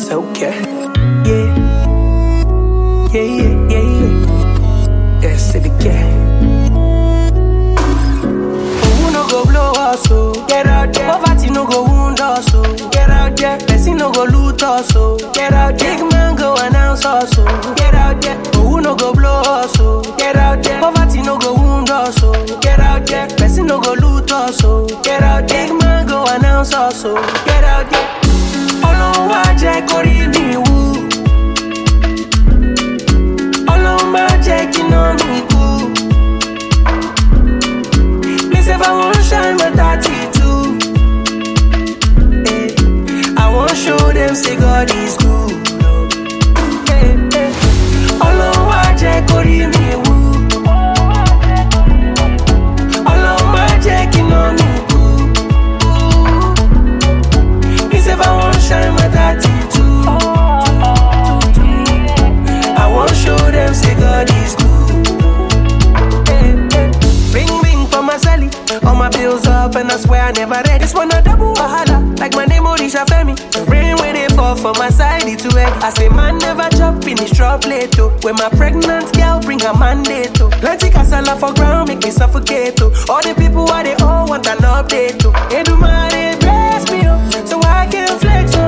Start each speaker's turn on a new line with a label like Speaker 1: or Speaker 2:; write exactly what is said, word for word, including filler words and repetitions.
Speaker 1: it's okay. Yeah, yeah, yeah, yeah, yeah. That's it again. Oh, no go blow us, so get out there. Poverty no go wound us, so get out there. Person no go loot us, so get out there. Big man go announce us, so get out there. Oh, no go blow us, so get out there. Poverty no go wound us, so get out there. Person no go loot us, so get out there. Big man go announce us, so get out there. Ọlọ́run wá jẹ́ kó rí mi wú. Ọlọ́run má jẹ́ kí iná mi kú. Me say I wan shine my thirty-two. Hey, I wan show them say God is good. Hey, hey. Ọlọ́run wá jẹ́ kó rí mi wú. Ọlọ́run má jẹ́ kí iná mi kú. Me say I wan shine my thirty-two. I wan show them say God is good. Hey, hey. Ring ring for my celly. All my bills up and I swear I never read. This one a double wahala, like my name Odisha Femi. The rain when they fall for my side, it too heavy. I say man never chop, finish drop late oh. When my pregnant girl bring her mandate oh. Plenty casala for ground, make me suffocate oh. All the people why they all want an update oh. They do my they bless me oh, so I can flex oh.